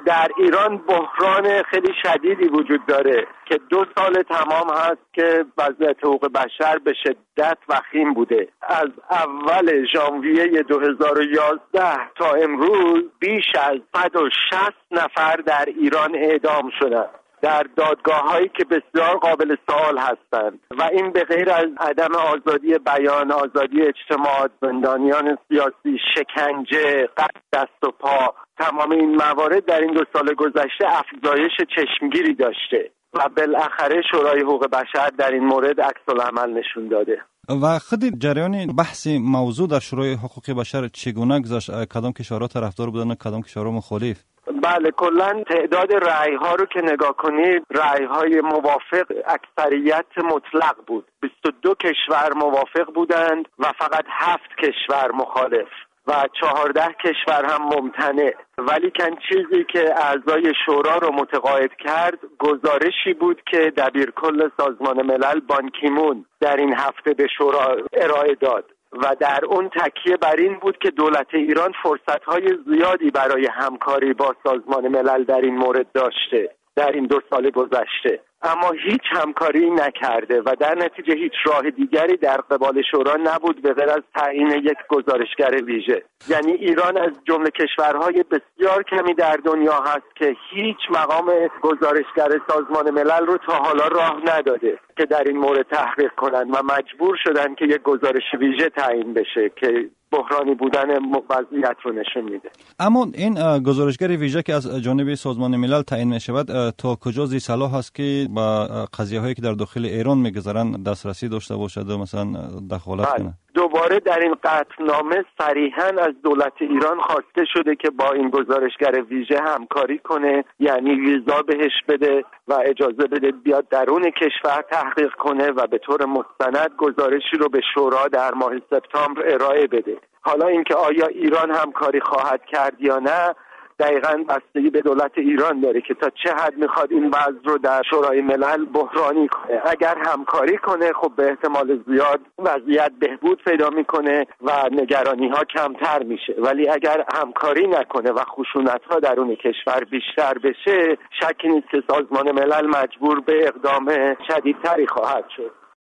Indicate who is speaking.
Speaker 1: در ایران بحران خیلی شدیدی وجود داره که 2 سال تمام هست که وضعیت حقوق بشر به شدت وخیم بوده. از اول ژانویه 2011 تا امروز بیش از 160 نفر در ایران اعدام شدند در دادگاه‌هایی که بسیار قابل سوال هستند و این به غیر از عدم آزادی بیان، آزادی اجتماع، زندانیان سیاسی، شکنجه، قطع دست و پا، تمام این موارد در این 2 سال گذشته افزایش چشمگیری داشته و بالاخره شورای حقوق بشر در این مورد عکس‌العمل نشون داده.
Speaker 2: و خود جریان بحث موضوع در شورای حقوق بشر چگونه گذشت؟ کدام کشورها طرفدار بودن و کدام کشورها مخالف؟
Speaker 1: بله، کلا تعداد رأی‌ها رو که نگاه کنید، رأی‌های موافق اکثریت مطلق بود. 22 کشور موافق بودند و فقط 7 کشور مخالف و 14 کشور هم ممتنع. ولی چیزی که اعضای شورا رو متقاعد کرد گزارشی بود که دبیرکل سازمان ملل بان کی مون در این هفته به شورا ارائه داد و در اون تکیه بر این بود که دولت ایران فرصت‌های زیادی برای همکاری با سازمان ملل در این مورد داشته در این 2 سال گذشته، اما هیچ همکاری نکرده و در نتیجه هیچ راه دیگری در قبال شورا نبود به غیر از تعیین یک گزارشگر ویژه. یعنی ایران از جمله کشورهای بسیار کمی در دنیا هست که هیچ مقام گزارشگر سازمان ملل رو تا حالا راه نداده که در این مورد تحقیق کنند و مجبور شدن که یک گزارش ویژه تعیین بشه که بحرانی بودن وضعیت رو نشون میده.
Speaker 2: اما این گزارشگر ویژه که از جانب سازمان ملل تعیین می شود تا کجا ذی صلاح است که با قضیه هایی که در داخل ایران میگذرند دسترسی داشته باشد و مثلا دخالت کنه؟
Speaker 1: دوباره در این قطعنامه صریحاً از دولت ایران خواسته شده که با این گزارشگر ویژه همکاری کنه، یعنی ویزا بهش بده و اجازه بده بیاد درون کشور تحقیق کنه و به طور مستند گزارشی رو به شورا در ماه سپتامبر ارائه بده. حالا اینکه آیا ایران همکاری خواهد کرد یا نه دقیقاً بستگی به دولت ایران داره که تا چه حد میخواد این وضع رو در شورای ملل بحرانی کنه. اگر همکاری کنه خب به احتمال زیاد وضعیت بهبود پیدا میکنه و نگرانی ها کمتر میشه، ولی اگر همکاری نکنه و خشونت ها درون کشور بیشتر بشه شکی نیست که سازمان ملل مجبور به اقدام شدیدتری خواهد شد.